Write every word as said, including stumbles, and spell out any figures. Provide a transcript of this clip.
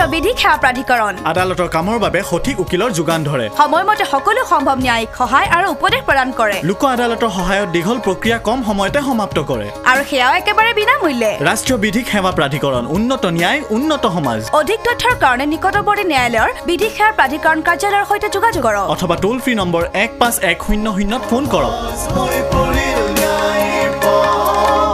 ৰাষ্ট্ৰীয় বিধিক সেৱা প্ৰাধিকৰণ আদালতৰ কামৰ বাবে সঠিক উকিলৰ যোগান ধৰে সময়মতে সকলো সম্ভৱ ন্যায়িক সহায় আৰু উপদেশ প্ৰদান কৰে লোক আদালতৰ সহায়ত দীঘল প্ৰক্ৰিয়া কম সময়তে সমাপ্ত কৰে আৰু সেয়াও একেবাৰে বিনামূল্যে ৰাষ্ট্ৰীয় বিধিক সেৱা প্ৰাধিকৰণ উন্নত ন্যায় উন্নত সমাজ অধিক তথ্যৰ কাৰণে নিকটৱৰ্তী ন্যায়ালয়ৰ বিধিক সেৱা প্ৰাধিকৰণ কাৰ্যালয়ৰ সৈতে যোগাযোগ কৰক অথবা টোল ফ্ৰী নম্বৰ এক পাঁচ এক শূন্য শূন্যত ফোন কৰক